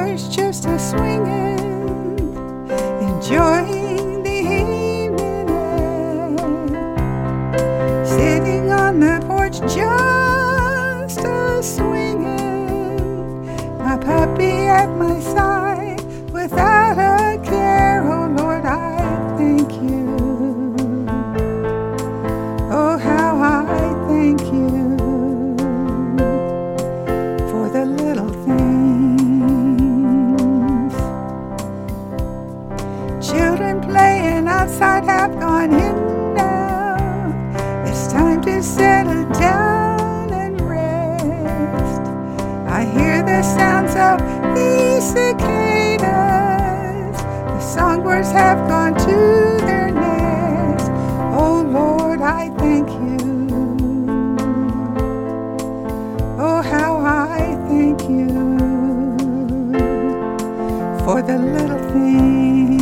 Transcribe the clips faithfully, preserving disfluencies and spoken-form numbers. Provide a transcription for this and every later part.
porch just a swinging, enjoying the evening air. Sitting on the porch just a swinging, my puppy at my side without a care. Oh Lord, I thank you. Oh, how I thank you for the little things. Children playing outside have gone in now. It's time to settle down and rest. I hear the sounds of the cicadas. The songbirds have gone to their nest. Oh Lord, I thank you. Oh, how I thank you for the little things.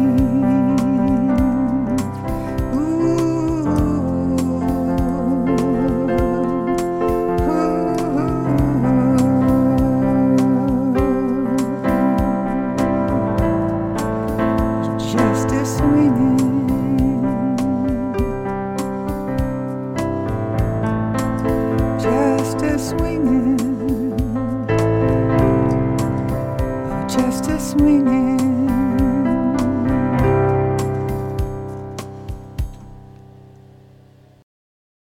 Ooh, ooh. Just a swinging, just a swinging, oh, just a swinging.